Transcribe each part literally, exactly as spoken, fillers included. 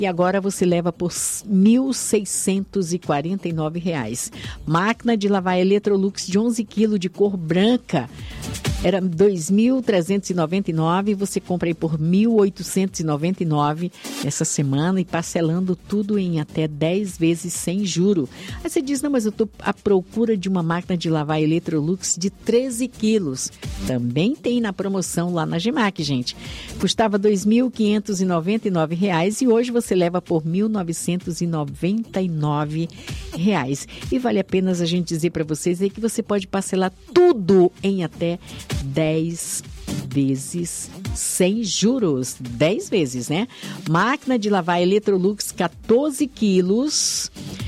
e agora você leva por mil seiscentos e quarenta e nove reais. Máquina de lavar Electrolux de onze quilos de cor branca, era dois mil trezentos e noventa e nove reais, você compra aí por mil oitocentos e noventa e nove reais essa semana e parcelando tudo em até dez vezes sem juro. Aí você diz, não, mas eu estou à procura de uma máquina de lavar Electrolux de treze quilos. Também tem na promoção lá na Gemac, gente. Custava dois mil quinhentos e noventa e nove reais e hoje você leva por mil novecentos e noventa e nove reais. E vale a pena a gente dizer para vocês aí que você pode parcelar tudo em até dez vezes sem juros. dez vezes, né? Máquina de lavar Electrolux quatorze quilos,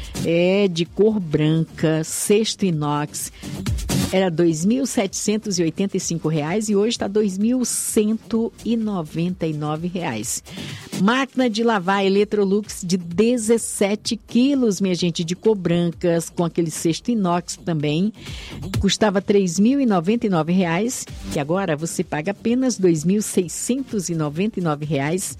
é de cor branca, cesto inox. Era dois mil setecentos e oitenta e cinco reais e hoje está dois mil cento e noventa e nove reais. Máquina de lavar Electrolux de dezessete quilos, minha gente, de cor brancas, com aquele cesto inox também. Custava três mil e noventa e nove reais e agora você paga apenas dois mil seiscentos e noventa e nove reais.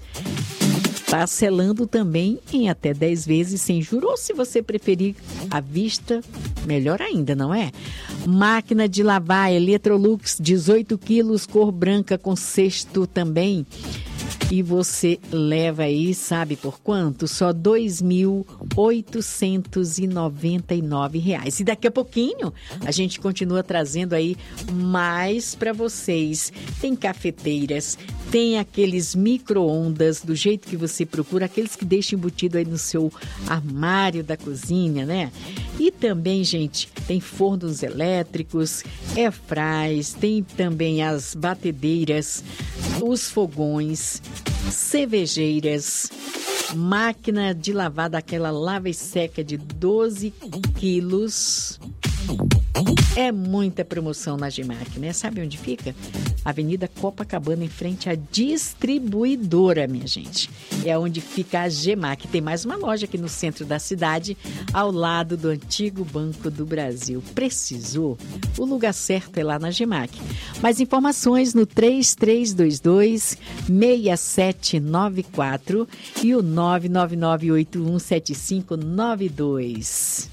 Parcelando também em até dez vezes sem juros, ou se você preferir à vista, melhor ainda, não é? Máquina de lavar Electrolux, dezoito quilos, cor branca com cesto também. E você leva aí, sabe por quanto? Só dois mil oitocentos e noventa e nove reais. E daqui a pouquinho a gente continua trazendo aí mais para vocês. Tem cafeteiras, tem aqueles micro-ondas do jeito que você procura, aqueles que deixam embutido aí no seu armário da cozinha, né? E também, gente, tem fornos elétricos, airfrys, tem também as batedeiras, os fogões, cervejeiras, máquina de lavar daquela lava e seca de doze quilos. É muita promoção na Gemac, né? Sabe onde fica? Avenida Copacabana, em frente à distribuidora, minha gente. É onde fica a Gemac. Tem mais uma loja aqui no centro da cidade, ao lado do antigo Banco do Brasil. Precisou? O lugar certo é lá na Gemac. Mais informações no três três dois dois, seis sete nove quatro e o nove nove nove oito um sete cinco nove dois.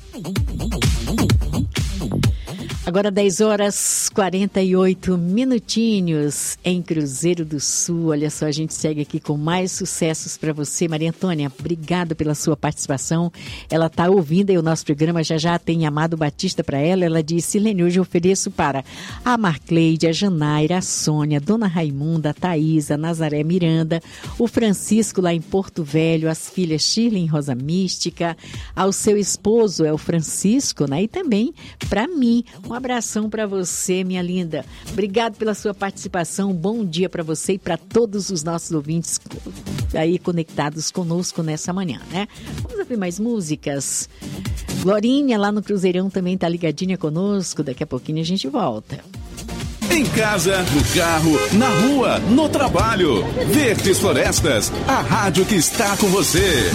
Agora dez horas e quarenta e oito minutinhos em Cruzeiro do Sul. Olha só, a gente segue aqui com mais sucessos para você. Maria Antônia, obrigada pela sua participação. Ela está ouvindo aí o nosso programa, já já tem Amado Batista para ela. Ela disse, Silene, hoje eu ofereço para a Marcleide, a Janaira, a Sônia, a Dona Raimunda, a Thaís, a Nazaré Miranda, o Francisco lá em Porto Velho, as filhas Shirley e Rosa Mística, ao seu esposo, é o Francisco, né? E também para mim. Um abração para você, minha linda. Obrigado pela sua participação. Bom dia para você e para todos os nossos ouvintes aí conectados conosco nessa manhã, né? Vamos ouvir mais músicas. Glorinha lá no Cruzeirão também tá ligadinha conosco. Daqui a pouquinho a gente volta. Em casa, no carro, na rua, no trabalho. Verdes Florestas, a rádio que está com você.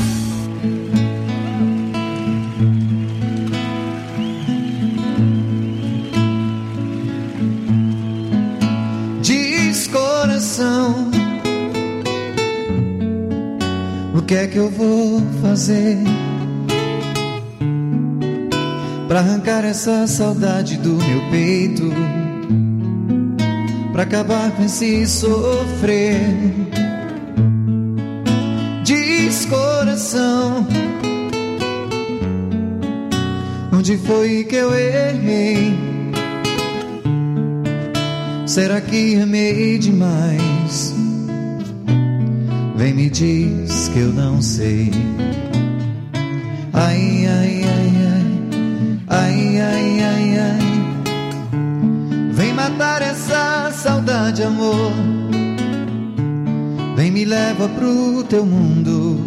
Coração, o que é que eu vou fazer pra arrancar essa saudade do meu peito, pra acabar com esse sofrer? Diz, coração, onde foi que eu errei? Será que amei demais? Vem, me diz que eu não sei. Ai, ai, ai, ai, ai, ai, ai, ai. Vem matar essa saudade, amor. Vem, me leva pro teu mundo,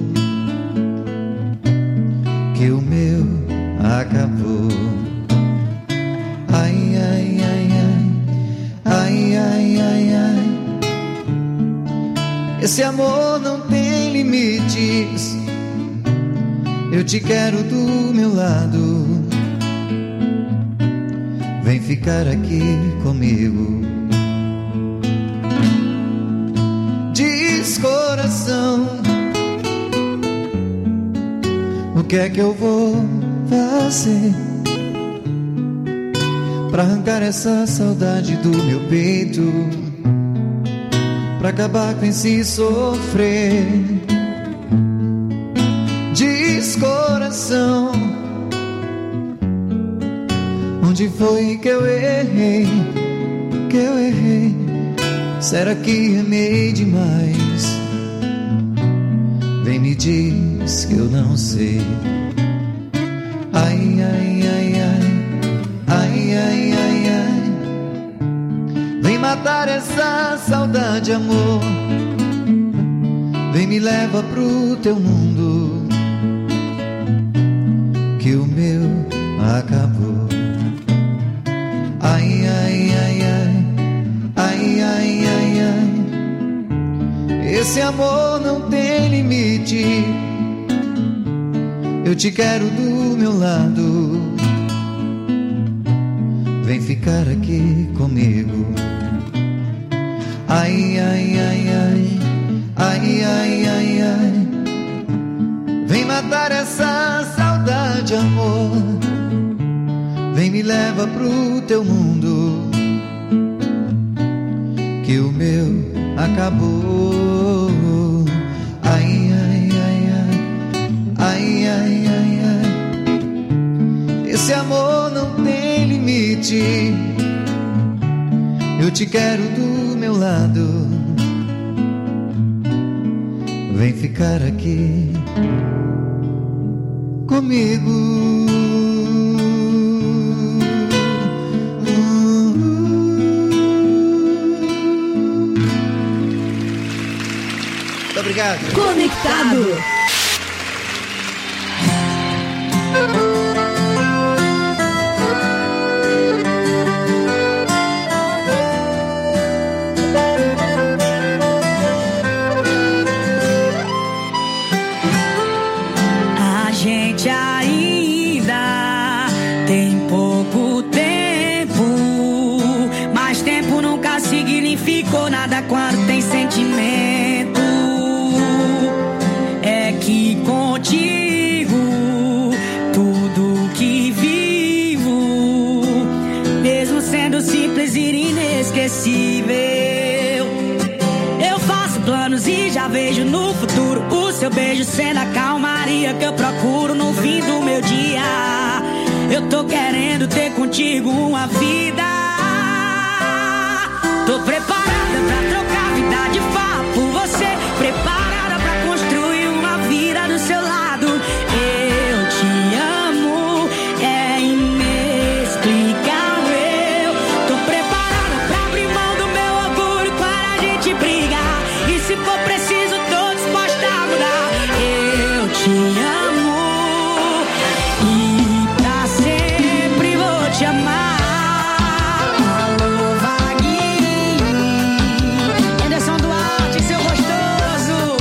que o meu acabou. Ai, ai, ai, ai. Ai, ai, ai, ai. Esse amor não tem limites. Eu te quero do meu lado. Vem ficar aqui comigo. Diz, coração, O que é que eu vou fazer pra arrancar essa saudade do meu peito, pra acabar com esse sofrer? Diz, coração, onde foi que eu errei, que eu errei? Será que amei demais? Vem, me diz que eu não sei. Ai, ai, ai, ai, ai, ai, ai, ai. Vem matar essa saudade, amor. Vem, me leva pro teu mundo, que o meu acabou. Ai, ai, ai, ai, ai, ai, ai, ai. Esse amor não tem limite. Eu te quero do meu lado. Vem ficar aqui comigo. Ai, ai, ai, ai, ai, ai, ai, ai. Vem matar essa saudade, amor. Vem, me leva pro teu mundo, que o meu acabou. Ai, ai, ai, ai, ai, ai, ai, ai. Esse amor não tem limite. Eu te quero do meu lado. Vem ficar aqui comigo. Obrigado. Conectado. A gente ainda tem pouco tempo, mas tempo nunca significou nada quando tem sentimento. Contigo, tudo que vivo, mesmo sendo simples e inesquecível, eu faço planos e já vejo no futuro o seu beijo sendo a calmaria que eu procuro no fim do meu dia. Eu tô querendo ter contigo uma vida. Tô preparada pra trocar vida de fato por você, preparada pra construir uma vida do seu lado. Eu te amo, é inexplicável. Tô preparada pra abrir mão do meu orgulho para a gente brigar, e se for preciso tô disposta a mudar. Eu te amo e pra sempre vou te amar. Alô, Vaguinho, Anderson Duarte, seu gostoso.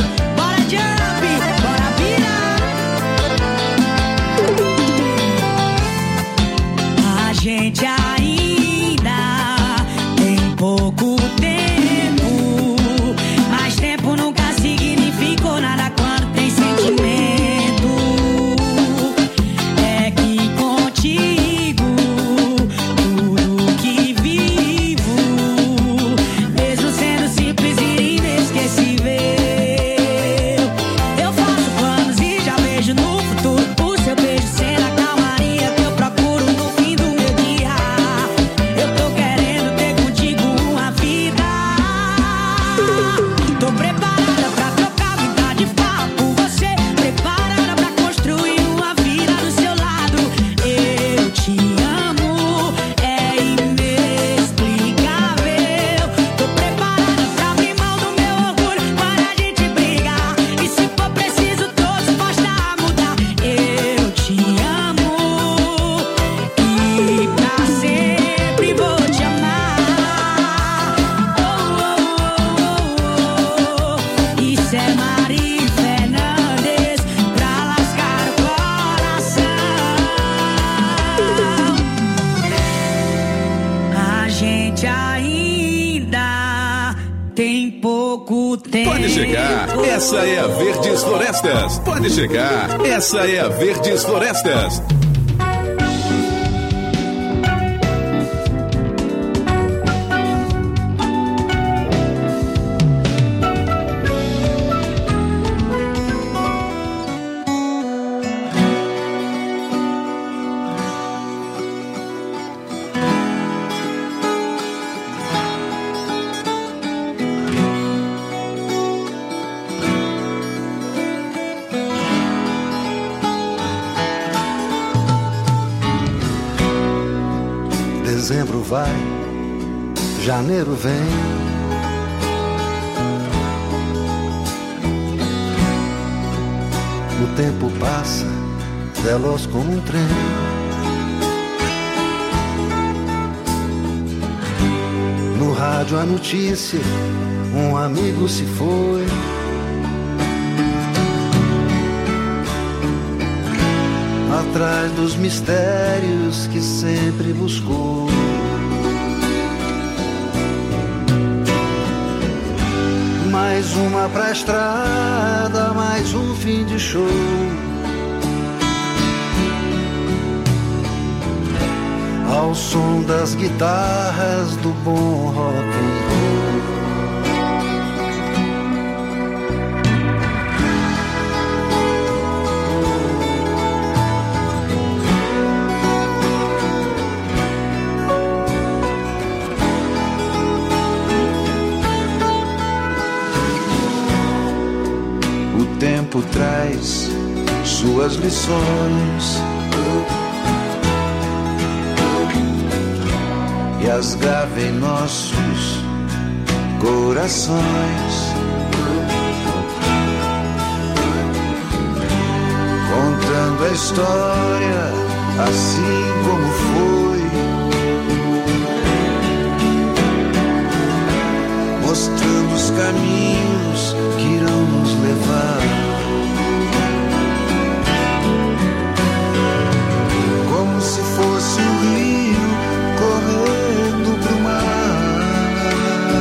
o tempo. Pode chegar, essa é a Verdes Florestas. Pode chegar, essa é a Verdes Florestas. Dezembro vai, janeiro vem, o tempo passa, veloz como um trem. No rádio a notícia, um amigo se foi. Atrás dos mistérios que sempre buscou. Mais uma pra estrada, mais um fim de show. Ao som das guitarras do bom rock and roll. O tempo traz suas lições e as grava em nossos corações. Contando a história assim como foi, mostrando os caminhos que irão nos levar. Como se fosse um rio correndo pro mar,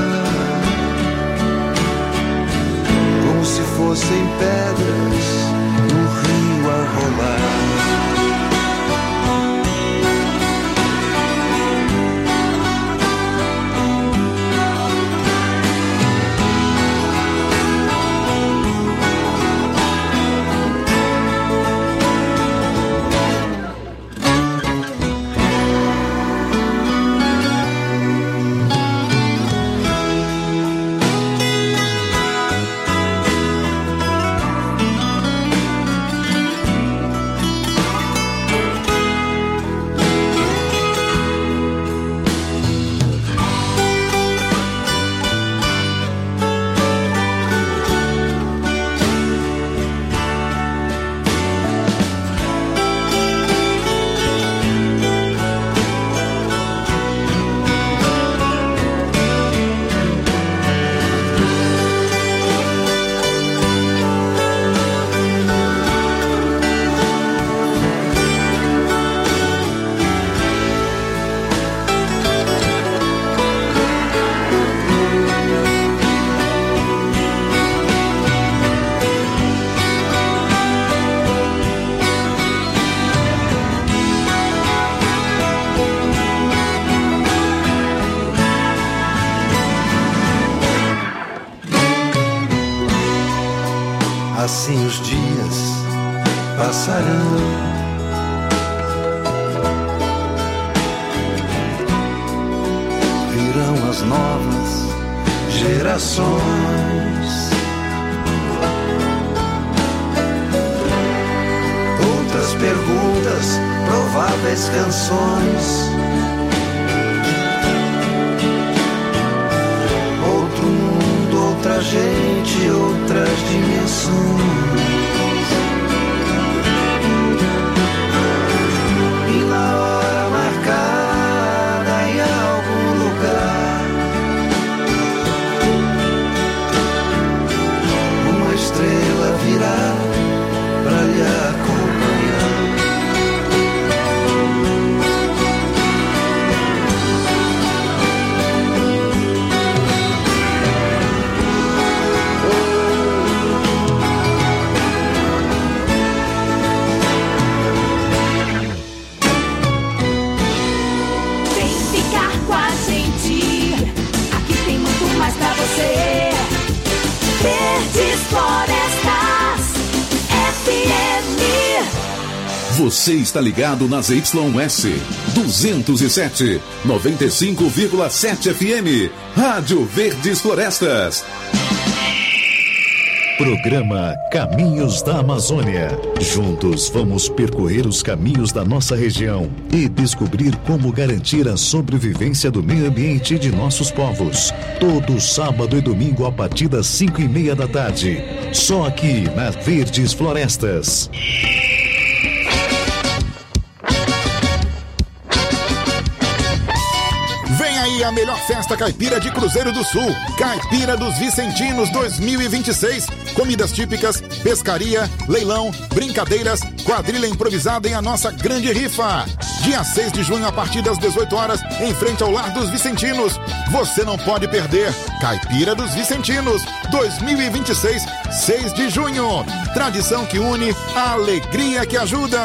como se fossem pedras no rio a rolar. Assim os dias passarão, virão as novas gerações. Outras perguntas, prováveis canções. Outro mundo, outra gente, outras dimensões. E na hora marcada em algum lugar, uma estrela virá pra lhe acompanhar. Você está ligado nas Y S duzentos e sete, noventa e cinco vírgula sete F M, Rádio Verdes Florestas. Programa Caminhos da Amazônia. Juntos vamos percorrer os caminhos da nossa região e descobrir como garantir a sobrevivência do meio ambiente e de nossos povos. Todo sábado e domingo a partir das cinco e meia da tarde. Só aqui na Verdes Florestas. A melhor festa caipira de Cruzeiro do Sul, Caipira dos Vicentinos dois mil e vinte e seis. Comidas típicas, pescaria, leilão, brincadeiras, quadrilha improvisada em a nossa grande rifa. Dia seis de junho a partir das dezoito horas, em frente ao Lar dos Vicentinos. Você não pode perder. Caipira dos Vicentinos dois mil e vinte e seis, seis de junho. Tradição que une, a alegria que ajuda.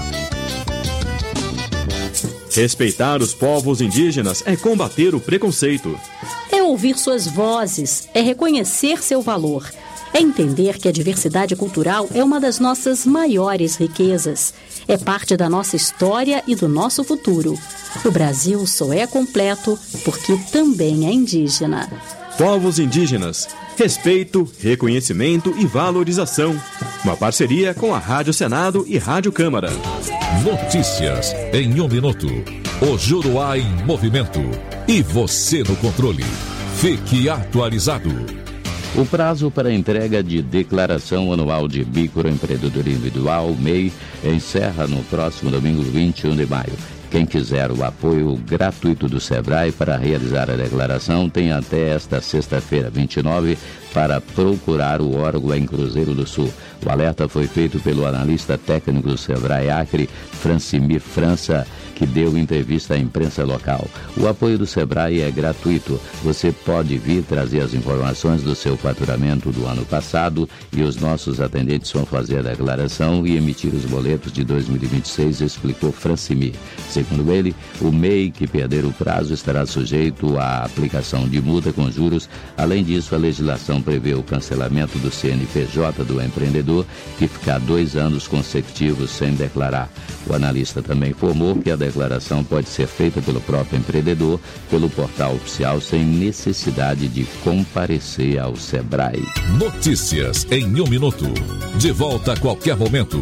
Respeitar os povos indígenas é combater o preconceito. É ouvir suas vozes, é reconhecer seu valor. É entender que a diversidade cultural é uma das nossas maiores riquezas. É parte da nossa história e do nosso futuro. O Brasil só é completo porque também é indígena. Povos indígenas. Respeito, reconhecimento e valorização. Uma parceria com a Rádio Senado e Rádio Câmara. Notícias em um minuto. O Juruá em movimento. E você no controle. Fique atualizado. O prazo para entrega de declaração anual de microempreendedorismo individual, M E I, encerra no próximo domingo, vinte e um de maio. Quem quiser o apoio gratuito do Sebrae para realizar a declaração tem até esta sexta-feira, vinte e nove, para procurar o órgão em Cruzeiro do Sul. O alerta foi feito pelo analista técnico do Sebrae Acre, Francimir França, que deu entrevista à imprensa local. O apoio do Sebrae é gratuito. Você pode vir trazer as informações do seu faturamento do ano passado e os nossos atendentes vão fazer a declaração e emitir os boletos de dois mil e vinte e seis, explicou Francimir. Segundo ele, o M E I que perder o prazo estará sujeito à aplicação de multa com juros. Além disso, a legislação prevê o cancelamento do C N P J do empreendedor, que ficar dois anos consecutivos sem declarar. O analista também informou que a declaração pode ser feita pelo próprio empreendedor, pelo portal oficial, sem necessidade de comparecer ao Sebrae. Notícias em um minuto. De volta a qualquer momento.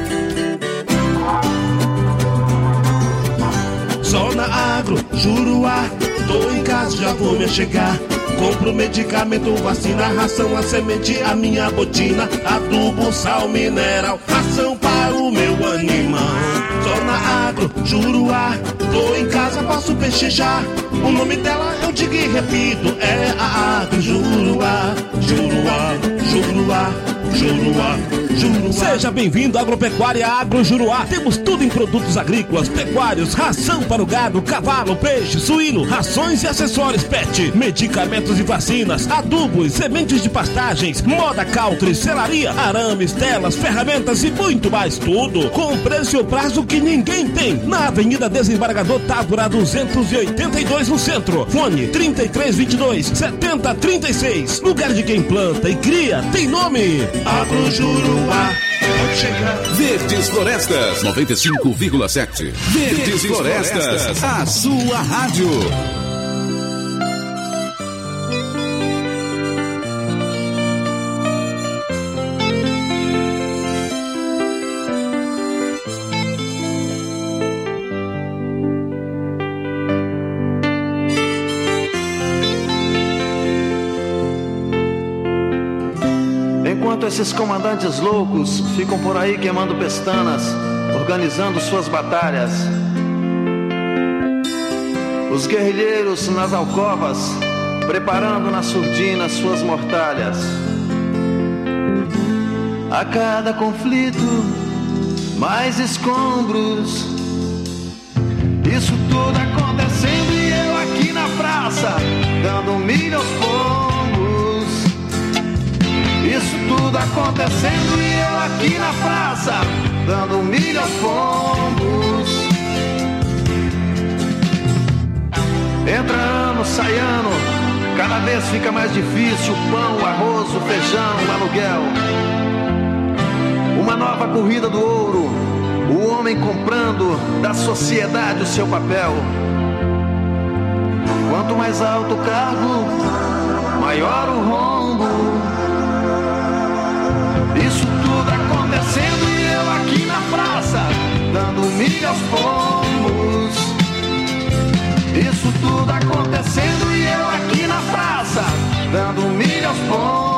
Zona Agro, Juruá, tô em casa, já vou me chegar. Compro medicamento, vacina, ração, a semente, a minha botina, adubo, sal, mineral, ração para o meu animal. Zona Agro, Juruá, tô em casa, posso pechinchar. O nome dela eu digo e repito, é a Agro Juruá. Juruá, Juruá, Juruá, Juruá. Seja bem-vindo à Agropecuária Agro Juruá. Temos tudo em produtos agrícolas, pecuários, ração para o gado, cavalo, peixe, suíno, rações e acessórios pet, medicamentos e vacinas, adubos, sementes de pastagens, moda country, selaria, arames, telas, ferramentas e muito mais. Tudo com preço e prazo que ninguém tem. Na Avenida Desembargador Távora duzentos e oitenta e dois no centro. Fone trinta e três, vinte e dois, setenta, trinta e seis. Lugar de quem planta e cria tem nome. Agro Juruá. Pode chegar. Verdes Florestas noventa e cinco vírgula sete. Verdes, Verdes Florestas, Florestas, a sua rádio. Enquanto esses comandantes loucos ficam por aí queimando pestanas, organizando suas batalhas, os guerrilheiros nas alcovas, preparando na surdina suas mortalhas. A cada conflito, mais escombros. Isso tudo acontecendo e eu aqui na praça, dando milho aos pombos. Isso tudo acontecendo e eu aqui na praça, dando milho aos pombos. Entra ano, sai ano, cada vez fica mais difícil o pão, o arroz, o feijão, o aluguel. Uma nova corrida do ouro, o homem comprando da sociedade o seu papel. Quanto mais alto o cargo, maior o rombo. Isso tudo acontecendo e eu aqui na praça, dando milho aos pombos. Isso tudo acontecendo e eu aqui na praça, dando milho aos pombos.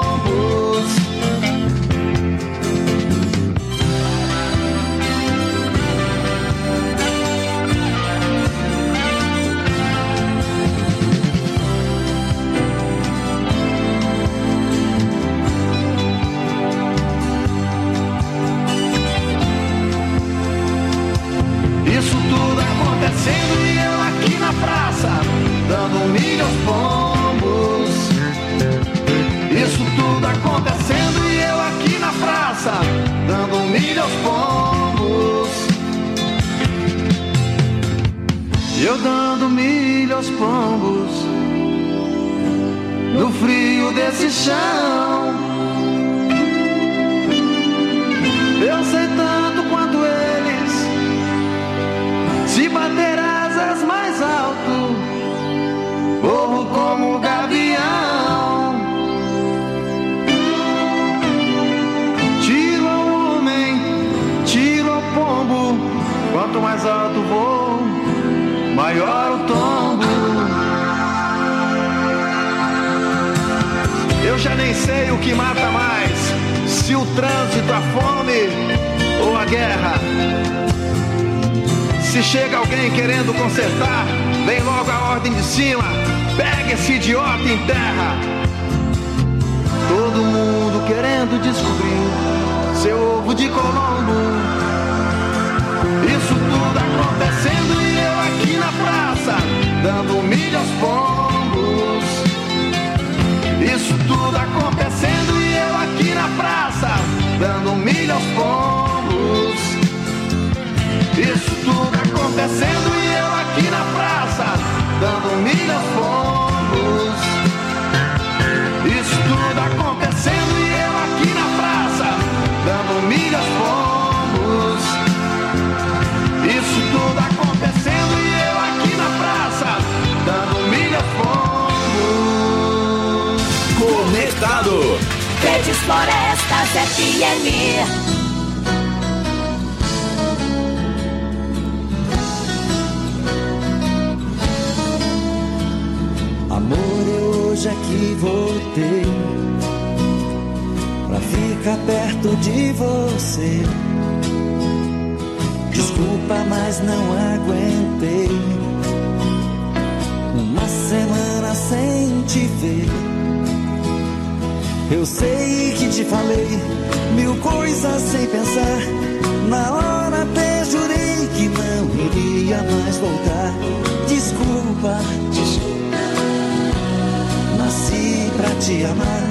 Isso tudo acontecendo e eu aqui na praça, dando milho aos pombos. Isso tudo acontecendo e eu aqui na praça, dando milho aos pombos. Eu dando milho aos pombos, no frio desse chão. Eu sei tanto quanto eles, se bater asas mais alto, voo como gavião. Tiro ao homem, tiro ao pombo, quanto mais alto voo, maior o tombo. Eu já nem sei o que mata mais, se o trânsito, a fome ou a guerra. Se chega alguém querendo consertar, vem logo a ordem de cima, pega esse idiota em terra. Todo mundo querendo descobrir seu ovo de Colombo. Isso tudo acontecendo e eu aqui na praça, dando milho aos pombos. Isso tudo acontecendo e eu aqui na praça, dando milho aos pombos. Isso tudo acontecendo e eu aqui na praça, dando milho aos pombos. Isso tudo acontecendo e eu aqui na praça, dando milho aos pombos. Isso tudo acontecendo e eu aqui na praça, dando milho aos pombos. Conectado. Verdes Florestas F M. Amor, eu hoje aqui voltei pra ficar perto de você. Desculpa, mas não aguentei uma semana sem te ver. Eu sei que te falei mil coisas sem pensar. Na hora até jurei que não iria mais voltar. Desculpa, desculpa. Nasci pra te amar.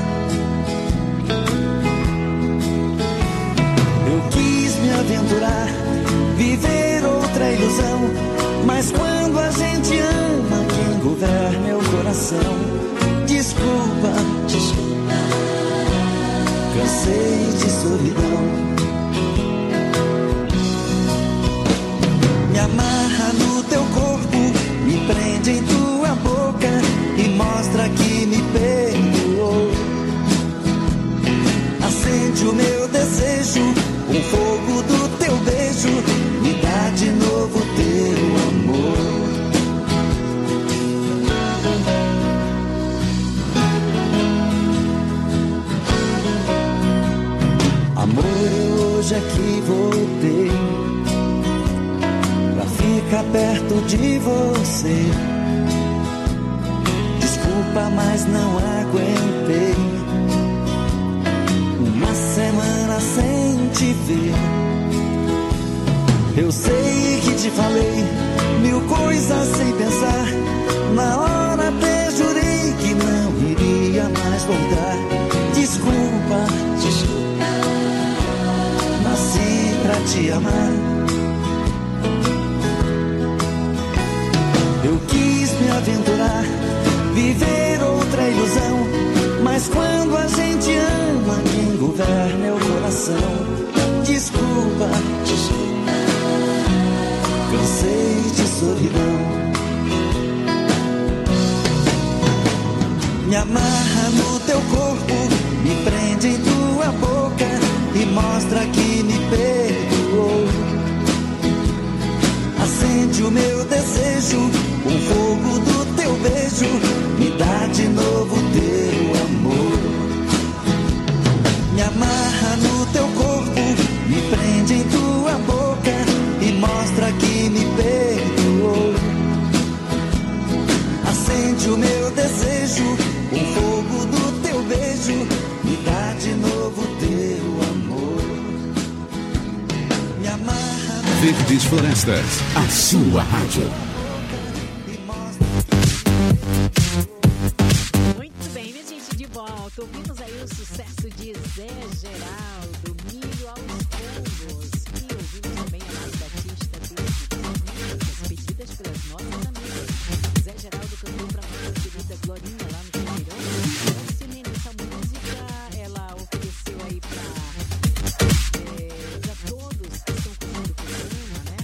Eu quis me aventurar, viver outra ilusão. Mas quando a gente ama, quem governa é o coração. Desculpa, desculpa. Cansei de solidão. Me amarra no teu corpo, me prende em tua boca e mostra que me perdoou. Acende o meu desejo, o fogo do teu beijo, me dá de novo teu amor. Amor, eu hoje aqui voltei pra ficar perto de você. Desculpa, mas não aguentei uma semana sem te ver. Eu sei que te falei mil coisas sem pensar. Na hora até jurei que não iria mais voltar. Desculpa, desculpa. Nasci pra te amar. Eu quis me aventurar, viver outra ilusão. Mas quando a gente ama, quem governa é o coração. Desculpa, desculpa. solidão. Me amarra no teu corpo, me prende em tua boca e mostra que me perdoou. Acende o meu desejo, o fogo do teu beijo, me dá de novo teu amor. Me amarra no teu corpo, me prende em tua boca e mostra que me perdoou. Acende o meu desejo, o fogo do teu beijo, me dá de novo teu amor. Me amarra no Verdes Florestas, a sua rádio. Muito bem, minha gente, de volta. Ouvimos aí o sucesso de Zé Geraldo, Milho aos Pombos. E ouvimos também a Mari Batista desde músicas pedidas pelas nossas amigas. Zé Geraldo cantou para nossa querida Glorinha lá no Ribeirão. Menina, essa música ela ofereceu aí para é, para todos que estão curtindo o programa, né?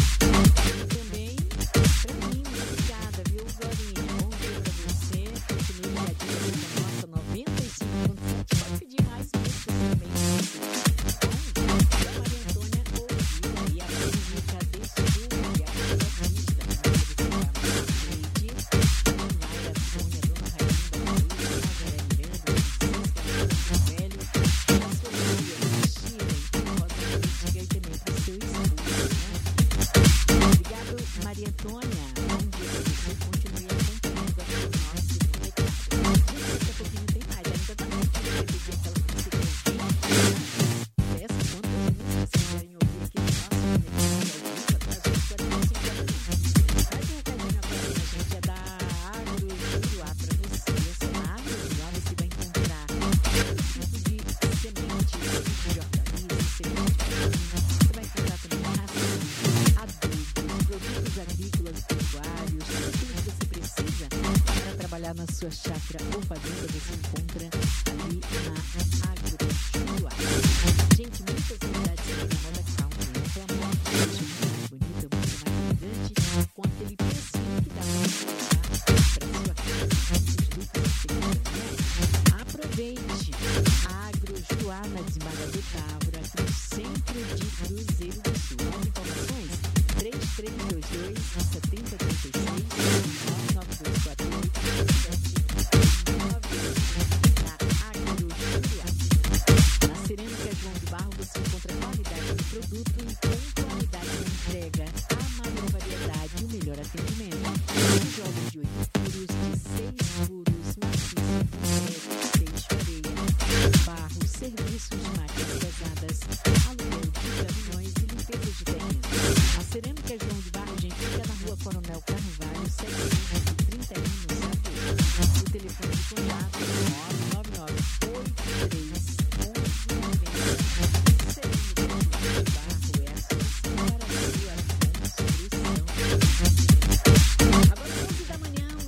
E também para mim, obrigada, viu, Glorinha? Bom dia para você. Continue ligadinho na nossa noventa e cinco ponto sete. Pode pedir mais músicas também. Bom, a Maria Antônia ouviu aí a música desse filme, a Batista, a música da Leide, a Naira Sônia, Dona Rainha da Luz, Nazaré Miranda, Francisca, Velho, a Sofia, Chile, Rosa Política e também para o seu esposo, né? Obrigado, Maria Antônia. Bom dia para você. Continue acompanhando aqui o nosso recado. Daqui a pouquinho tem mais. Ainda tá aqui para pedir aquela que você quer ouvir. Peça quantas músicas vocês querem ouvir aqui no nosso recado ao vivo atrás dos quarenta e cinco minutos. Mais um recadinho agora, minha gente, é da Agro Juruá para você. Essa Agro Juruá você vai encontrar todo tipo de semente, de hortaliças, semente de fruta. Você vai encontrar também ração, adubos, produtos agrícolas e pecuários, tudo aquilo que você precisa para trabalhar na sua chácara ou fazenda, você encontra ali na Agro Juruá. Gente, muitas unidades aqui na moda country, né? Então, a moda deixa muito mais bonita, muito mais elegante, com aquele precinho que dá para usar para sua casa, muitos lucros que você quer, né? Aproveite a Agro Juruá na Desembargador Távora, aqui no centro de Cruzeiro do Sul. Mais informações? três três dois dois, sete zero três seis, nove nove dois quatro oito, sete nove da Agro Juruá. Na Cerâmica João de Barro você encontra qualidade no produto e pontualidade na entrega, a maior variedade e o melhor atendimento. Tijolos de oito furos, de seis furos, maciço, concreto, peixe, areia, barro, serviços de máquinas pesadas, aluguel de caminhões e limpeza de terreno. A Cerâmica João de Barro, gente, fica na Rua Coronel Carvalho, setecentos e trinta e um, no Saveiro. O telefone de contato é nove nove nove oito três um um nove zero. Cerâmica João de Barro é a solução para a sua construção. Agora, onze da manhã, um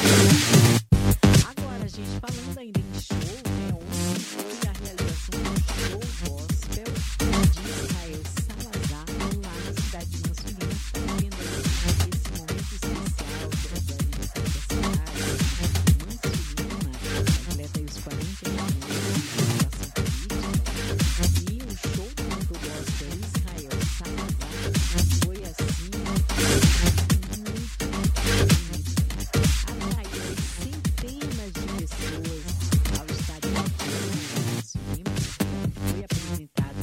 Agora, gente, falando ainda em show, né? Ontem foi a realização do show gospel de Israel Salazar lá na cidade de Mansulina. Está vendo esse momento especial que era do aniversário da cidade. Mansulina completa aí os quarenta e nove anos de participação política. E o show do cantor gospel Israel Salazar foi assim muito atraiu centenas de pessoas ao estádio de Mansulina. Foi apresentado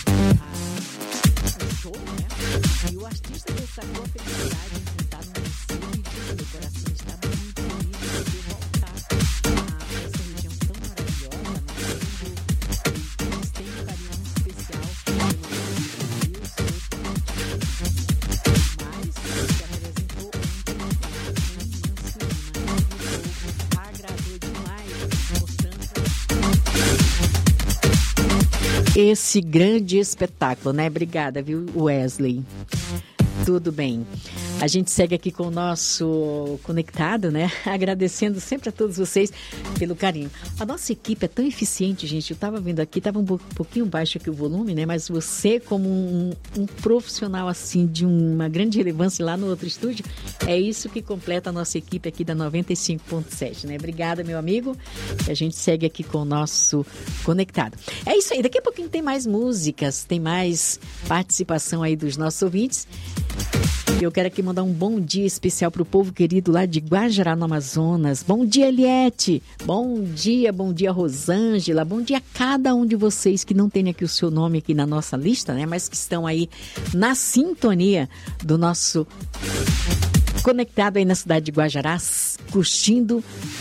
o show, né? E o artista destacou a felicidade em enfrentar no município e disse que o coração está muito feliz de poder voltar a essa região tão maravilhosa, né? Eles têm um carinho muito especial pelo Brasil, mas se apresentou ontem em Mansulina. Agradou demais, portanto, esse grande espetáculo, né? Obrigada, viu, Wesley? Tudo bem. A gente segue aqui com o nosso conectado, né? Agradecendo sempre a todos vocês pelo carinho. A nossa equipe é tão eficiente, gente. Eu estava vendo aqui, estava um pouquinho baixo aqui o volume, né? Mas você, como um, um profissional, assim, de uma grande relevância lá no outro estúdio, é isso que completa a nossa equipe aqui da noventa e cinco ponto sete, né? Obrigada, meu amigo. E a gente segue aqui com o nosso conectado. É isso aí. Daqui a pouquinho tem mais músicas, tem mais participação aí dos nossos ouvintes. Eu quero aqui mandar um bom dia especial para o povo querido lá de Guajará, no Amazonas. Bom dia, Eliette. Bom dia, bom dia, Rosângela. Bom dia a cada um de vocês que não tem aqui o seu nome aqui na nossa lista, né? Mas que estão aí na sintonia do nosso conectado aí na cidade de Guajará, curtindo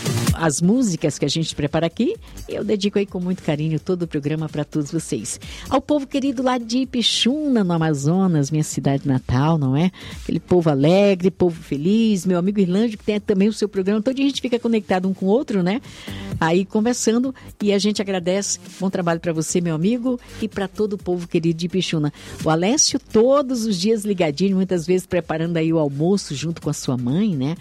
as músicas que a gente prepara aqui. Eu dedico aí com muito carinho todo o programa para todos vocês. Ao povo querido lá de Ipixuna, no Amazonas, minha cidade natal, não é? Aquele povo alegre, povo feliz, meu amigo Irlândio, que tem também o seu programa. Todo dia a gente fica conectado um com o outro, né? Aí conversando, e a gente agradece. Bom trabalho para você, meu amigo, e para todo o povo querido de Ipixuna. O Alessio todos os dias ligadinho, muitas vezes preparando aí o almoço junto com a sua mãe, né?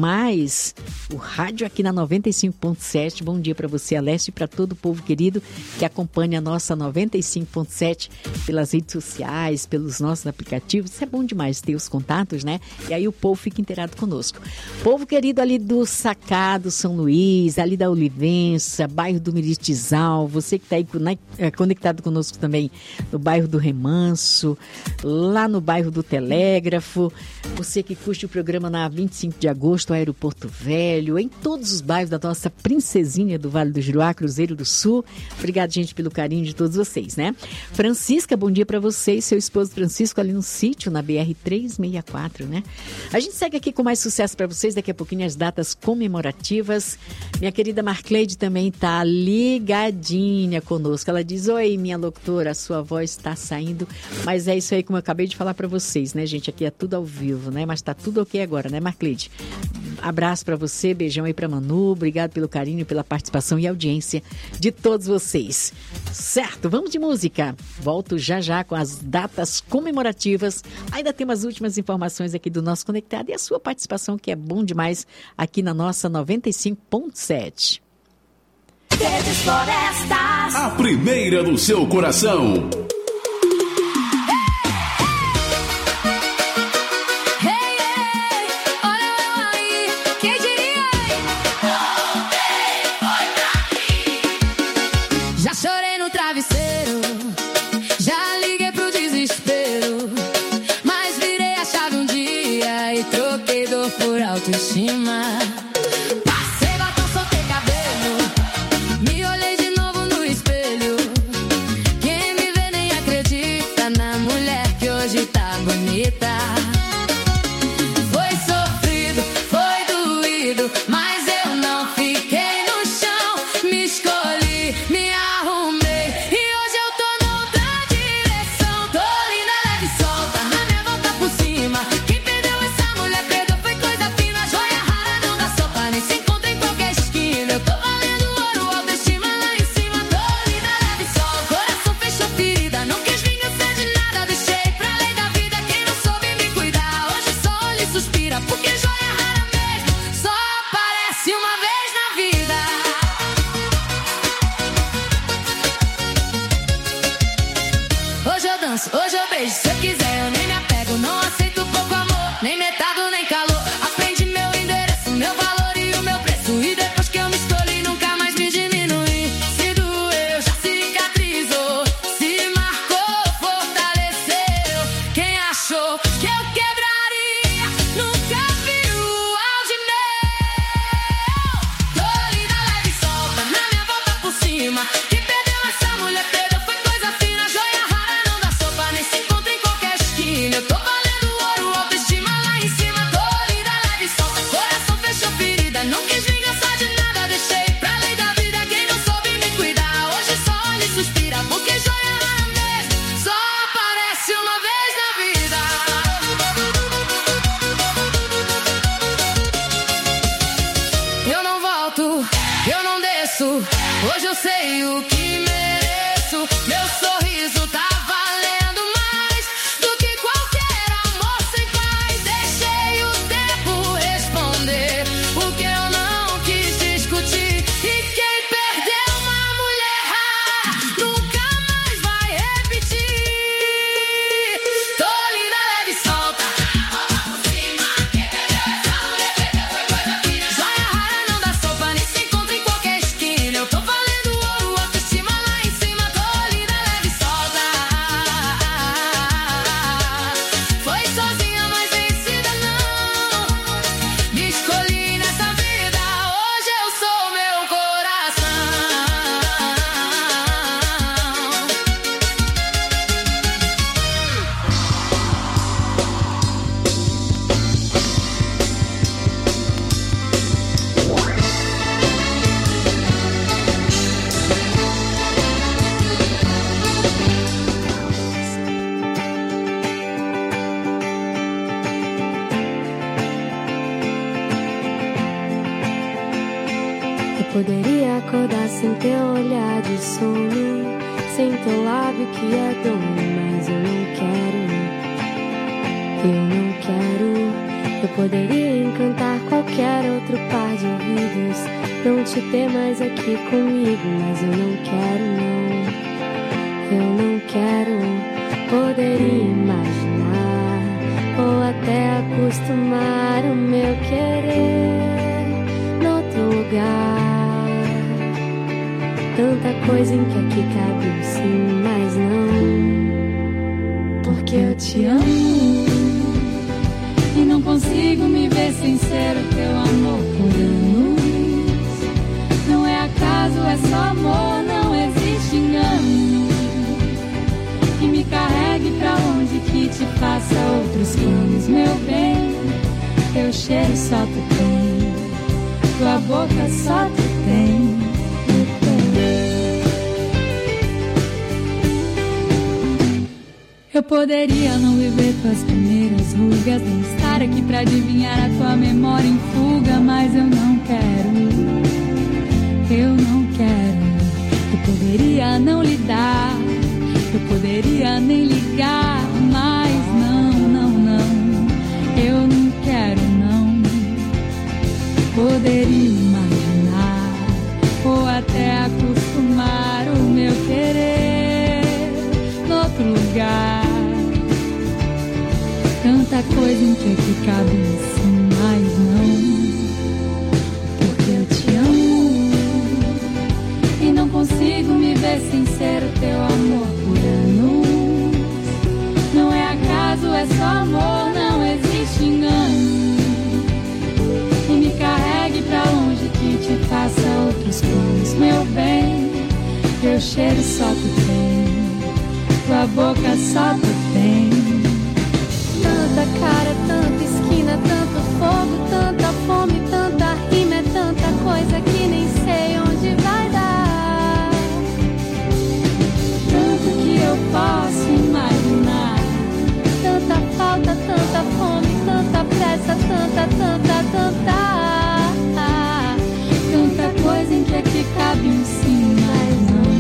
Mas o rádio aqui na noventa e cinco ponto sete, bom dia para você, Alessio, e para todo o povo querido que acompanha a nossa noventa e cinco ponto sete pelas redes sociais, pelos nossos aplicativos. Isso é bom demais ter os contatos, né? E aí o povo fica inteirado conosco. Povo querido ali do Sacado, São Luís, ali da Olivença, bairro do Miritizal, você que está aí conectado conosco também no bairro do Remanso, lá no bairro do Telégrafo, você que curte o programa na vinte e cinco de agosto, Aeroporto Velho, em todos os bairros da nossa princesinha do Vale do Juruá, Cruzeiro do Sul. Obrigada, gente, pelo carinho de todos vocês, né? Francisca, bom dia para você e seu esposo Francisco ali no sítio, na B R trezentos e sessenta e quatro, né? A gente segue aqui com mais sucesso para vocês, daqui a pouquinho as datas comemorativas. Minha querida Marcleide também tá ligadinha conosco. Ela diz: oi, minha locutora, a sua voz está saindo, mas é isso aí, como eu acabei de falar para vocês, né, gente? Aqui é tudo ao vivo, né? Mas tá tudo ok agora, né, Marcleide? Abraço para você, beijão aí para Manu, obrigado pelo carinho, pela participação e audiência de todos vocês. Certo, vamos de música. Volto já já com as datas comemorativas. Ainda tem umas últimas informações aqui do nosso conectado e a sua participação, que é bom demais aqui na nossa noventa e cinco ponto sete. Verdes Florestas, a primeira do seu coração. autoestima. Passei batom, soltei cabelo, me olhei de novo no espelho. Quem me vê nem acredita na mulher que hoje tá bonita. Foi sofrido, foi doído, mas eu não fiquei no chão. Me escolhi, me arrumei e hoje eu tô noutra direção. Tô linda, leve e solta, na minha volta por cima. Quem perdeu essa mulher perdeu, foi coisa fina. Joia rara não dá sorte. vida. Não quis vingança de nada, deixei pra lei da vida. Quem não soube me cuidar, hoje só olha e suspira. Porque joia rara mesmo, só aparece uma vez na vida. Eu não volto, eu não desço. Hoje eu sei o que mereço. Meu sorriso tá valendo mais do que qualquer amor sem paz. Deixei o tempo responder o que eu não quis discutir. E quem perdeu uma mulher ah, nunca mais vai repetir. Tô linda, leve e solta. Joia rara não dá sopa, nem se encontra em qualquer esquina. Eu tô valendo ouro, autoestima lá em cima. Tô linda, leve e solta. Foi sozinha, mas vencida não. Me escolhi nessa vida. Hoje eu sou meu coração. Eu poderia acordar sem teu olhar de sono, sem teu lábio que é dono, mas eu não quero, eu não quero. Eu poderia encantar qualquer outro par de ouvidos, não te ter mais aqui comigo, mas eu não quero, não, eu não quero. Poderia imaginar, ou até acostumar o meu querer noutro lugar. Tanta coisa em que aqui cabe um sim, mas não. Porque eu te amo e não consigo me ver sem ser o teu amor por anos. Não é acaso, é só amor, não existe engano. Que me carregue pra onde que te faça outros planos, meu bem. Teu cheiro só tu tem, tua boca só tu tem. Eu poderia não viver tuas primeiras rugas, nem estar aqui pra adivinhar a tua memória em fuga, mas eu não quero, eu não quero. Eu poderia não lidar, eu poderia nem ligar, mas não, não, não, eu não quero, não. Poderia imaginar, ou até acostumar o meu querer noutro lugar. Tanta coisa em que aqui cabe assim, mas não. Porque eu te amo e não consigo me ver sem ser o teu amor por anos. Não é acaso, é só amor, não existe engano. E me carregue pra longe que te faça outros planos, meu bem. Teu cheiro só tu tem, tua boca só tu tem. Tanta cara, tanta esquina, tanto fogo, tanta fome, tanta rima, é tanta coisa que nem sei onde vai dar. Tanto que eu posso imaginar, tanta falta, tanta fome, tanta pressa, tanta, tanta, tanta. Tanta coisa em que aqui cabe um sim, mas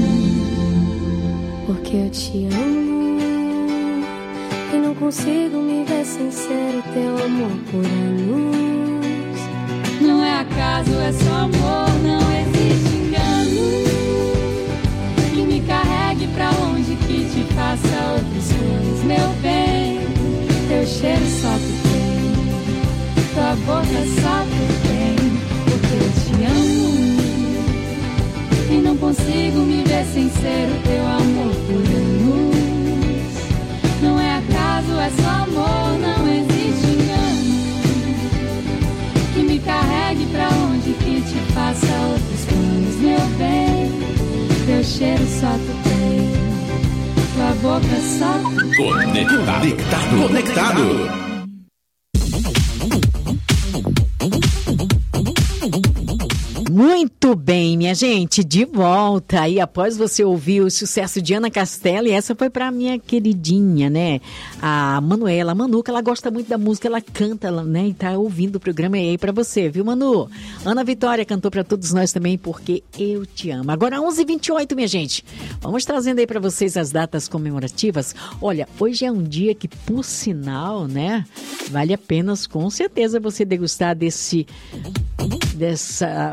não. Porque eu te amo e não consigo me ver sem ser o teu amor por anos. Não é acaso, é só amor, não existe engano. Que me carregue pra longe, que te faça outros sonhos, meu bem. Teu cheiro só tu tem, tua boca só tu tem. Porque eu te amo e não consigo me ver sem ser o teu amor por anos. Não é acaso, é só amor, não existe engano. Que me carregue pra onde que te faça outros planos, meu bem. Teu cheiro só tu tem, tua boca só tu tem. Conectado. Conectado. Conectado. Muito bem, minha gente, de volta. Aí após você ouvir o sucesso de Ana Castela, e essa foi pra minha queridinha, né? A Manuela, a Manu, que ela gosta muito da música, ela canta, ela, né? E tá ouvindo o programa aí pra você, viu, Manu? Ana Vitória cantou pra todos nós também, Porque Eu Te Amo. Agora onze e vinte e oito, minha gente. Vamos trazendo aí pra vocês as datas comemorativas. Olha, hoje é um dia que, por sinal, né? Vale a pena, com certeza, você degustar desse... dessa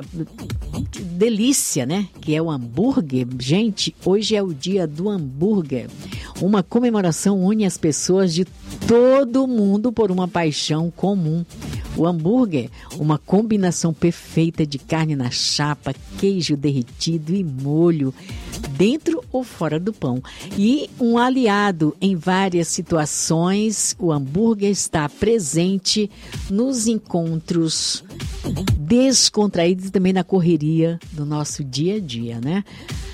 delícia, né? Que é o hambúrguer. Gente, hoje é o dia do hambúrguer. Uma comemoração une as pessoas de todo mundo por uma paixão comum. O hambúrguer, uma combinação perfeita de carne na chapa, queijo derretido e molho, dentro ou fora do pão. E um aliado em várias situações, o hambúrguer está presente nos encontros descontraídos e também na correria do nosso dia a dia, né?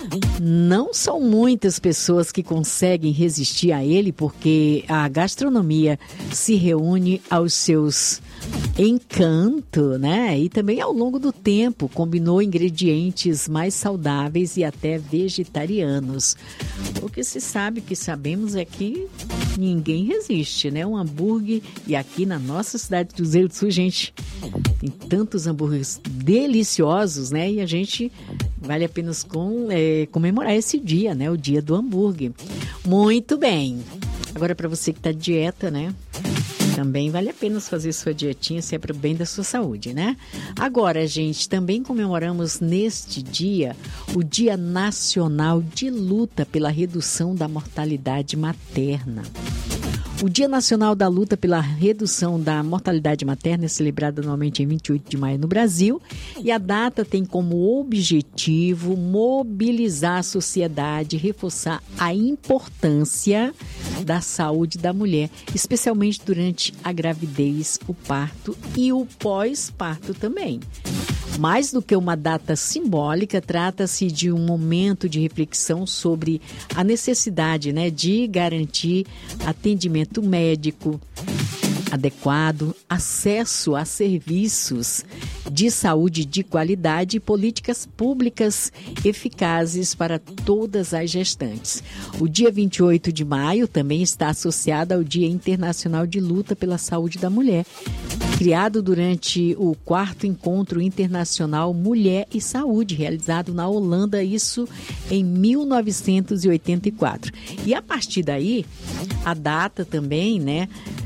Não são muitas pessoas que conseguem resistir a ele, porque a gastronomia se reúne aos seus encanto, né? E também ao longo do tempo combinou ingredientes mais saudáveis e até vegetarianos. O que se sabe, que sabemos é que ninguém resiste, né? Um hambúrguer, e aqui na nossa cidade do Cruzeiro do Sul, gente, tem tantos hambúrgueres deliciosos, né? E a gente vale apenas com, é, comemorar esse dia, né? O dia do hambúrguer. Muito bem. Agora, para você que está de dieta, né? Também vale a pena fazer sua dietinha, se é para o bem da sua saúde, né? Agora, gente, também comemoramos neste dia o Dia Nacional de Luta pela Redução da Mortalidade Materna. O Dia Nacional da Luta pela Redução da Mortalidade Materna é celebrado anualmente em vinte e oito de maio no Brasil, e a data tem como objetivo mobilizar a sociedade e reforçar a importância da saúde da mulher, especialmente durante a gravidez, o parto e o pós-parto também. Mais do que uma data simbólica, trata-se de um momento de reflexão sobre a necessidade, né, de garantir atendimento médico adequado, acesso a serviços de saúde de qualidade e políticas públicas eficazes para todas as gestantes. O dia vinte e oito de maio também está associado ao Dia Internacional de Luta pela Saúde da Mulher, criado durante o quarto Encontro Internacional Mulher e Saúde, realizado na Holanda, isso em mil novecentos e oitenta e quatro. E a partir daí, a data também, né,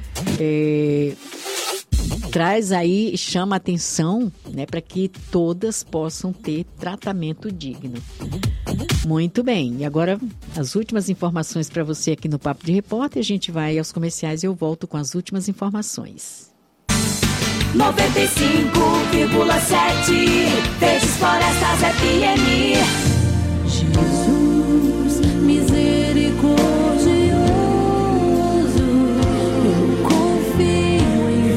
é, traz aí, chama atenção, né, para que todas possam ter tratamento digno. Muito bem, e agora as últimas informações para você aqui no Papo de Repórter. A gente vai aos comerciais e eu volto com as últimas informações. noventa e cinco vírgula sete Verdes Florestas F M. Jesus, misericordioso, eu confio em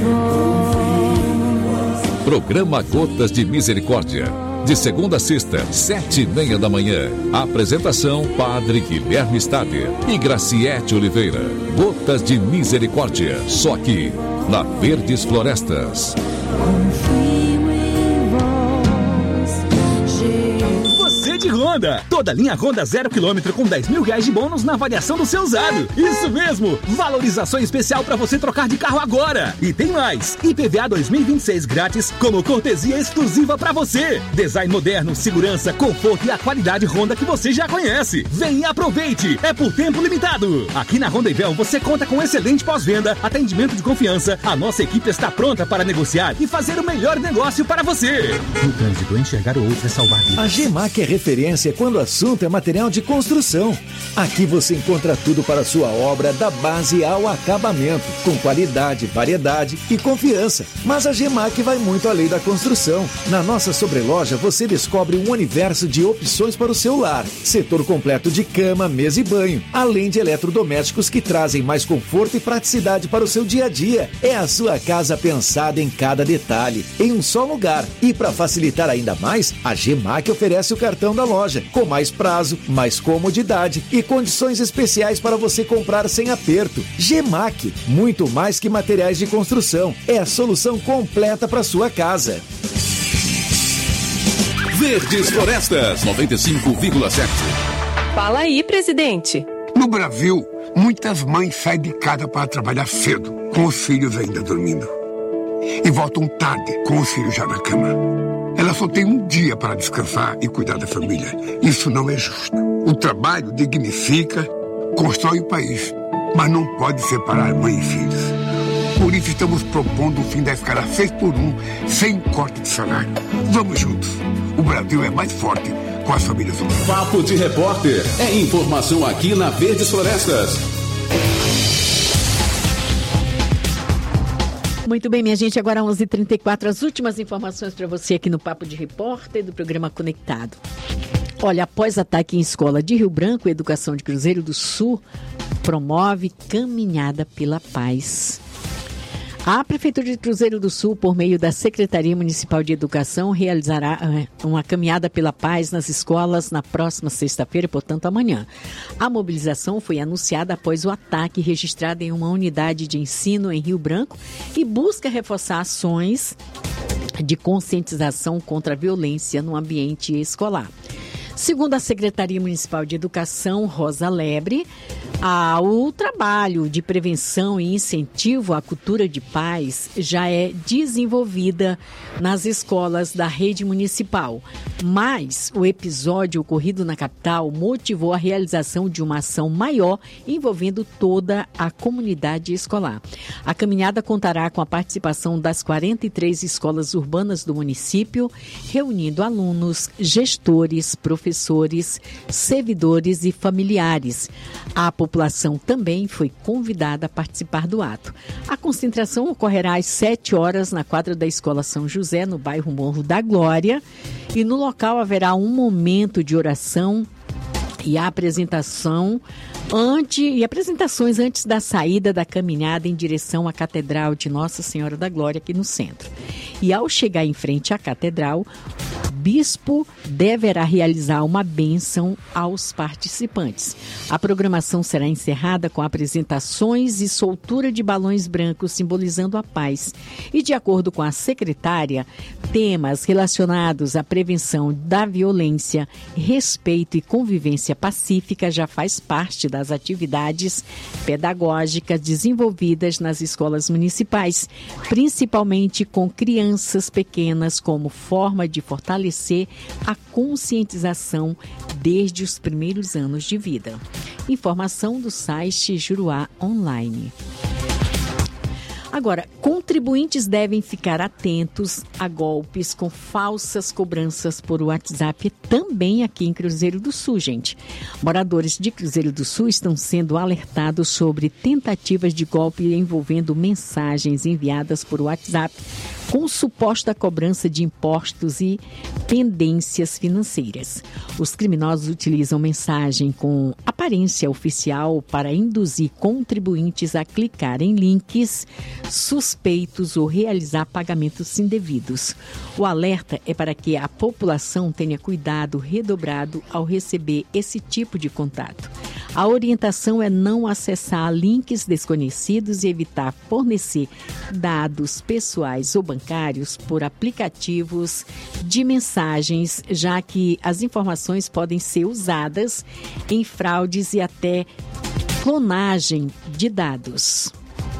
vós. Programa Gotas de Misericórdia. De segunda a sexta, sete e meia da manhã. Apresentação: Padre Guilherme Stader e Graciete Oliveira. Gotas de Misericórdia, só aqui na Verdes Florestas. Confio em vós, Jesus. Você de Honda, toda linha Honda zero quilômetro com dez mil reais de bônus na avaliação do seu usado. Isso mesmo, valorização especial para você trocar de carro agora. E tem mais, I P V A dois mil e vinte e seis grátis como cortesia exclusiva para você. Design moderno, segurança, conforto e a qualidade Honda que você já conhece. Vem e aproveite, é por tempo limitado. Aqui na Honda Ivel você conta com excelente pós-venda, atendimento de confiança. A nossa equipe está pronta para negociar e fazer o melhor negócio para você. No trânsito, enxergar o outro é salvar vidas. A Gemac é referência quando o assunto é material de construção. Aqui você encontra tudo para a sua obra, da base ao acabamento, com qualidade, variedade e confiança. Mas a Gemac vai muito além da construção. Na nossa sobreloja você descobre um universo de opções para o seu lar. Setor completo de cama, mesa e banho, além de eletrodomésticos que trazem mais conforto e praticidade para o seu dia a dia. É a sua casa pensada em cada detalhe, em um só lugar. E para facilitar ainda mais, a Gemac oferece o cartão da loja, com mais prazo, mais comodidade e condições especiais para você comprar sem aperto. Gemac, muito mais que materiais de construção, é a solução completa para sua casa. Verdes Florestas, noventa e cinco vírgula sete. Fala aí, presidente. No Brasil, muitas mães saem de casa para trabalhar cedo, com os filhos ainda dormindo. E voltam tarde, com os filhos já na cama. Ela só tem um dia para descansar e cuidar da família. Isso não é justo. O trabalho dignifica, constrói o país, mas não pode separar mãe e filhos. Por isso estamos propondo o fim da escala seis por um, sem corte de salário. Vamos juntos. O Brasil é mais forte com as famílias unidas. Papo de Repórter. É informação aqui na Verdes Florestas. Muito bem, minha gente, agora onze e trinta e quatro, as últimas informações para você aqui no Papo de Repórter do programa Conectado. Olha, após ataque em escola de Rio Branco, a Educação de Cruzeiro do Sul promove Caminhada pela Paz. A Prefeitura de Cruzeiro do Sul, por meio da Secretaria Municipal de Educação, realizará uma caminhada pela paz nas escolas na próxima sexta-feira, portanto amanhã. A mobilização foi anunciada após o ataque registrado em uma unidade de ensino em Rio Branco e busca reforçar ações de conscientização contra a violência no ambiente escolar. Segundo a Secretaria Municipal de Educação, Rosa Lebre, ah, o trabalho de prevenção e incentivo à cultura de paz já é desenvolvida nas escolas da rede municipal. Mas o episódio ocorrido na capital motivou a realização de uma ação maior envolvendo toda a comunidade escolar. A caminhada contará com a participação das quarenta e três escolas urbanas do município, reunindo alunos, gestores, professores, servidores e familiares. A população também foi convidada a participar do ato. A concentração ocorrerá às sete horas na quadra da Escola São José, no bairro Morro da Glória, e no local haverá um momento de oração e a apresentação ante, e apresentações antes da saída da caminhada em direção à Catedral de Nossa Senhora da Glória, aqui no centro. E ao chegar em frente à Catedral, o bispo deverá realizar uma bênção aos participantes. A programação será encerrada com apresentações e soltura de balões brancos simbolizando a paz. E, de acordo com a secretária, temas relacionados à prevenção da violência, respeito e convivência pacífica já faz parte das atividades pedagógicas desenvolvidas nas escolas municipais, principalmente com crianças pequenas, como forma de fortalecer a conscientização desde os primeiros anos de vida. Informação do site Juruá Online. Agora, contribuintes devem ficar atentos a golpes com falsas cobranças por WhatsApp também aqui em Cruzeiro do Sul, gente. Moradores de Cruzeiro do Sul estão sendo alertados sobre tentativas de golpe envolvendo mensagens enviadas por WhatsApp com suposta cobrança de impostos e pendências financeiras. Os criminosos utilizam mensagem com aparência oficial para induzir contribuintes a clicar em links suspeitos ou realizar pagamentos indevidos. O alerta é para que a população tenha cuidado redobrado ao receber esse tipo de contato. A orientação é não acessar links desconhecidos e evitar fornecer dados pessoais ou bancários por aplicativos de mensagens, já que as informações podem ser usadas em fraudes e até clonagem de dados.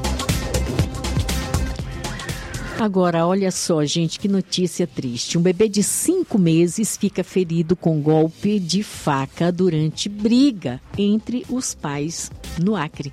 Agora, olha só, gente, que notícia triste. Um bebê de cinco meses fica ferido com golpe de faca durante briga entre os pais no Acre.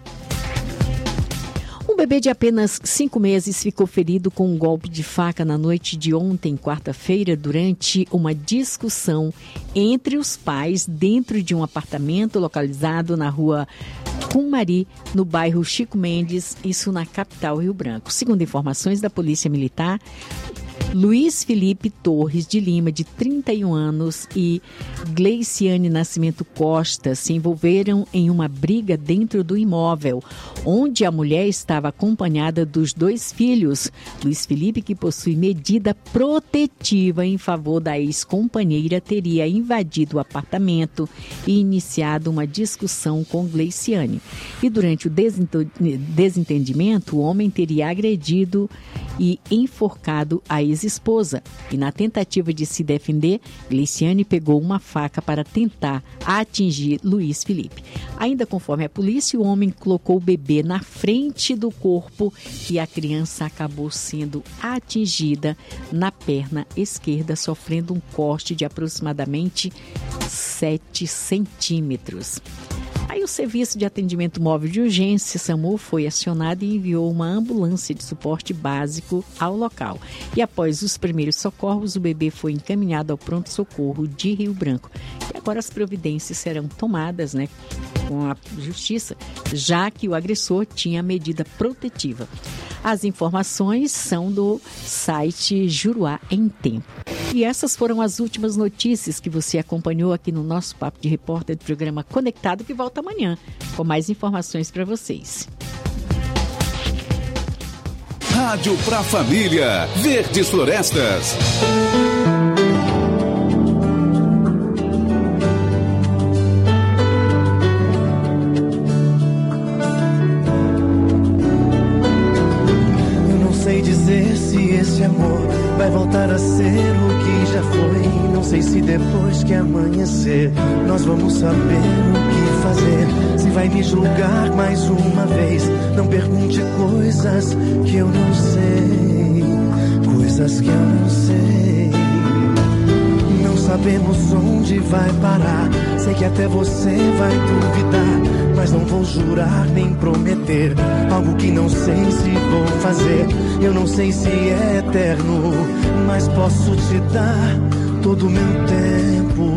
Um bebê de apenas cinco meses ficou ferido com um golpe de faca na noite de ontem, quarta-feira, durante uma discussão entre os pais dentro de um apartamento localizado na rua Cumari, no bairro Chico Mendes, isso na capital Rio Branco. Segundo informações da Polícia Militar, Luiz Felipe Torres de Lima, de trinta e um anos, e Gleiciane Nascimento Costa se envolveram em uma briga dentro do imóvel, onde a mulher estava acompanhada dos dois filhos. Luiz Felipe, que possui medida protetiva em favor da ex-companheira, teria invadido o apartamento e iniciado uma discussão com Gleiciane. E durante o desentendimento, o homem teria agredido e enforcado a ex ex-esposa e, na tentativa de se defender, Gleiciane pegou uma faca para tentar atingir Luiz Felipe. Ainda conforme a polícia, o homem colocou o bebê na frente do corpo e a criança acabou sendo atingida na perna esquerda, sofrendo um corte de aproximadamente sete centímetros. Aí o Serviço de Atendimento Móvel de Urgência, SAMU, foi acionado e enviou uma ambulância de suporte básico ao local. E após os primeiros socorros, o bebê foi encaminhado ao pronto-socorro de Rio Branco. E agora as providências serão tomadas, né, com a justiça, já que o agressor tinha medida protetiva. As informações são do site Juruá em Tempo. E essas foram as últimas notícias que você acompanhou aqui no nosso Papo de Repórter do programa Conectado, que volta amanhã com mais informações para vocês. Rádio pra Família, Verdes Florestas. Eu não sei dizer se esse amor vai voltar a ser o que já foi. Não sei se depois que amanhecer nós vamos saber o que fazer. Se vai me julgar mais uma vez, não pergunte coisas que eu não sei, coisas que eu não sei. Não sabemos onde vai parar, sei que até você vai duvidar, mas não vou jurar nem prometer algo que não sei se vou fazer. Eu não sei se é eterno, mas posso te dar todo o meu tempo.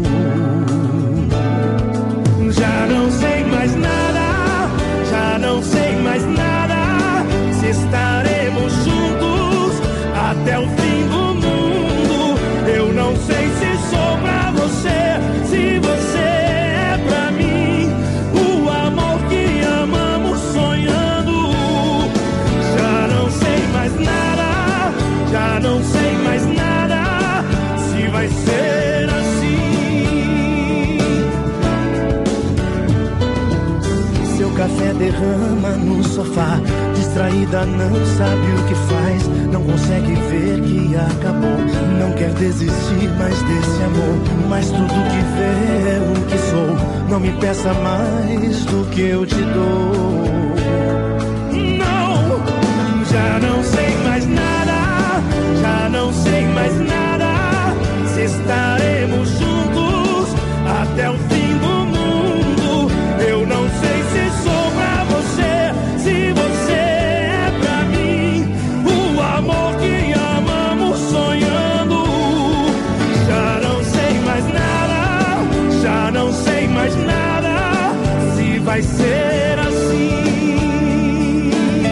Já não sei mais nada, já não sei mais nada, se estaremos juntos até o fim do mundo. Eu não sei se sou pra você, se você é pra mim, o amor que amamos sonhando. Já não sei mais nada, já não sei mais nada, se vai ser assim. Seu café derrama no sofá, distraída não sabe o que faz, não consegue ver que acabou, não quer desistir mais desse amor, mas tudo que vê é o que sou, não me peça mais do que eu te dou. Não, já não sei mais nada, já não sei mais nada, se estaremos juntos até o fim do mundo. Eu não sei se sou pra você, se você é pra mim, o amor que amamos sonhando. Já não sei mais nada, já não sei mais nada, se vai ser assim.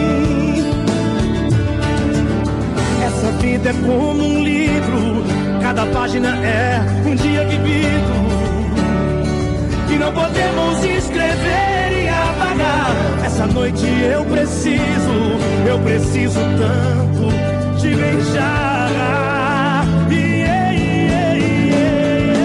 Essa vida é como um livro, cada página é um dia vivido, e não podemos escrever e apagar. Essa noite eu preciso, eu preciso tanto te beijar. Yeah, yeah, yeah.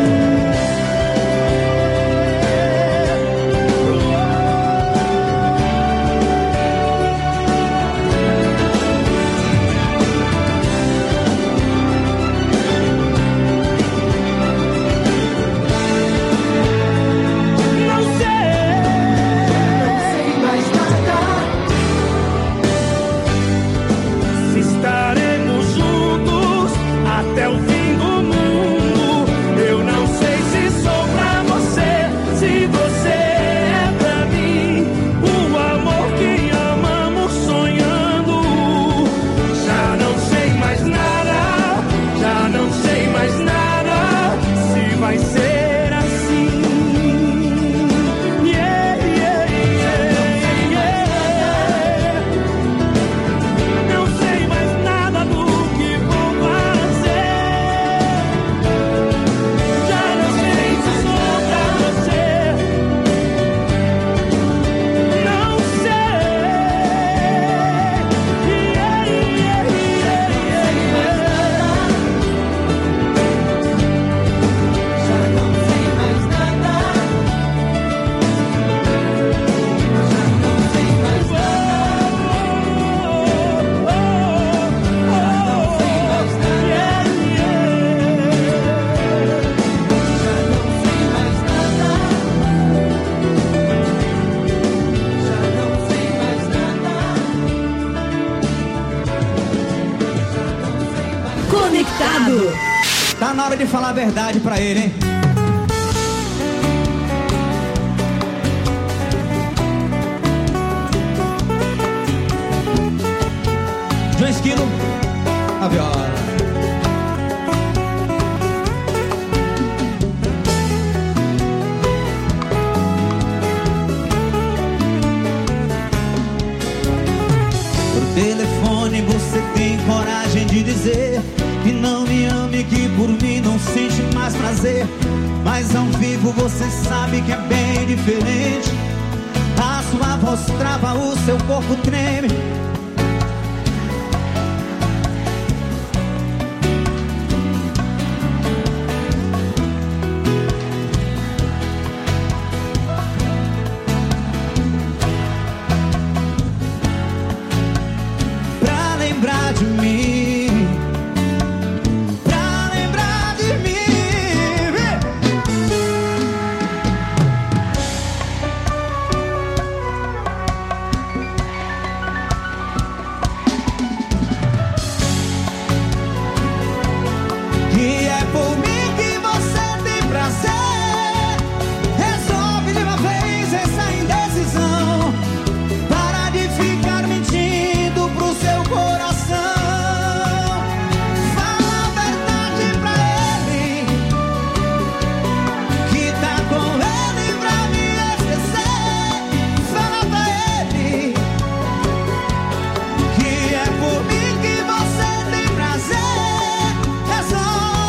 Não sei, não sei mais nada, se estaremos juntos conectado. Tá na hora de falar a verdade pra ele, hein? João Esquilo, a viola. Por telefone você tem coragem de dizer que não me ama e que por mim não sente mais prazer. Mas ao vivo você sabe que é bem diferente. A sua voz trava, o seu corpo treme. Pra lembrar de mim, pra lembrar de mim. Que é por mim.